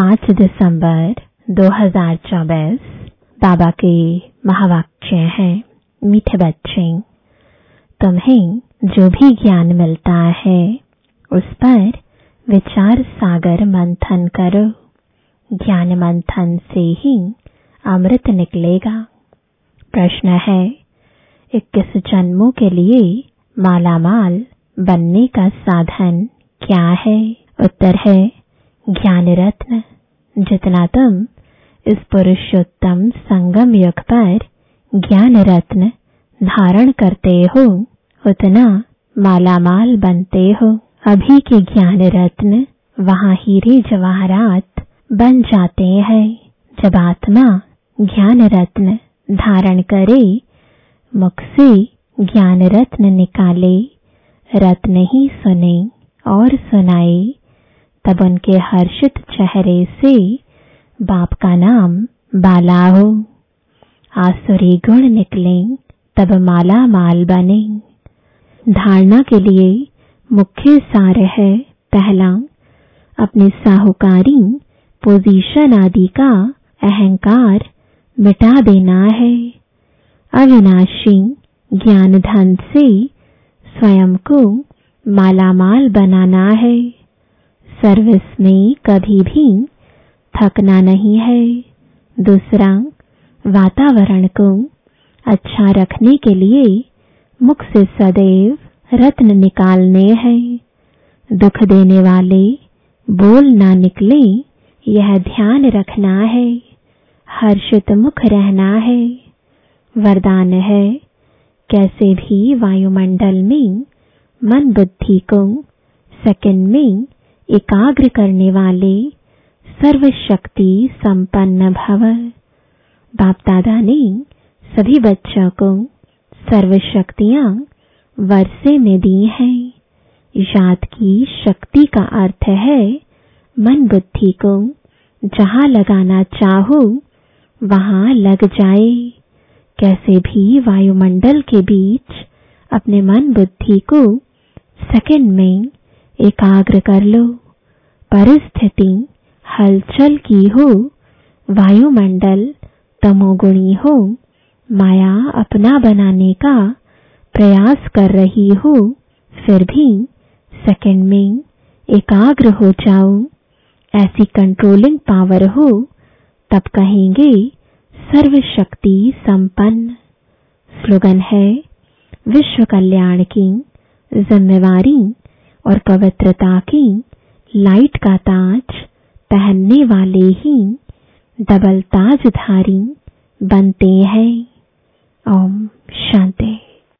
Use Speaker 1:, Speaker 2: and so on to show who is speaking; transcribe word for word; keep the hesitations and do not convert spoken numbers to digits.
Speaker 1: पाँच दिसंबर दो हज़ार चौबीस। बाबा के महावाक्य हैं, मीठे बच्चे, तुम्हें जो भी ज्ञान मिलता है उस पर विचार सागर मंथन करो। ज्ञान मंथन से ही अमृत निकलेगा। प्रश्न है, इक्कीस जन्मों के लिए मालामाल बनने का साधन क्या है? उत्तर है ज्ञान रत्न। जितना तुम इस पुरुषोत्तम संगम युग पर ज्ञान रत्न धारण करते हो उतना मालामाल बनते हो। अभी के ज्ञान रत्न वहाँ हीरे जवाहरात बन जाते हैं। जब आत्मा ज्ञान रत्न धारण करे, मुख से ज्ञान रत्न निकाले, रत्न ही सुने और सुनाए, तब उनके हर्षित चेहरे से बाप का नाम बाला हो। आसुरी गुण निकले तब माला माल बने। धारणा के लिए मुख्य सार है, पहला, अपनी साहूकारी पोजीशन आदि का अहंकार मिटा देना है। अविनाशी ज्ञान धन से स्वयं को मालामाल बनाना है। सर्विस में कभी भी थकना नहीं है। दूसरा, वातावरण को अच्छा रखने के लिए मुख से सदैव रत्न निकालने हैं। दुख देने वाले बोल ना निकले, यह ध्यान रखना है। हर्षित मुख रहना है। वरदान है, कैसे भी वायुमंडल में मन बुद्धि को सेकंड में एकाग्र करने वाले सर्वशक्ति संपन्न भव। बाप दादा ने सभी बच्चों को सर्वशक्तियां वर्षे में दी हैं। याद की शक्ति का अर्थ है मन बुद्धि को जहां लगाना चाहो वहां लग जाए। कैसे भी वायुमंडल के बीच अपने मन बुद्धि को सेकंड में एकाग्र कर लो। परिस्थिति हलचल की हो, वायुमंडल तमोगुणी हो, माया अपना बनाने का प्रयास कर रही हो, फिर भी सेकंड में एकाग्र हो जाओ। ऐसी कंट्रोलिंग पावर हो, तब कहेंगे सर्वशक्ति संपन्न। स्लोगन है, विश्व कल्याण की जिम्मेवारी और पवित्रता की लाइट का ताज पहनने वाले ही डबल ताजधारी बनते हैं। ओम शांति।